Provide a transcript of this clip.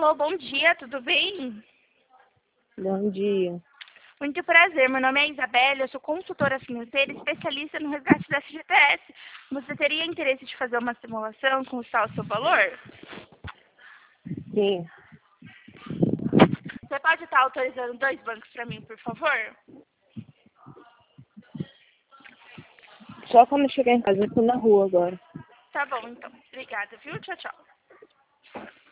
Alô, bom dia, tudo bem? Bom dia. Muito prazer, meu nome é Isabela, eu sou consultora financeira especialista no resgate da FGTS. Você teria interesse de fazer uma simulação com o seu valor? Sim. Você pode estar autorizando 2 bancos para mim, por favor? Só quando chegar em casa, eu tô na rua agora. Tá bom, então. Obrigada, viu? Tchau, tchau.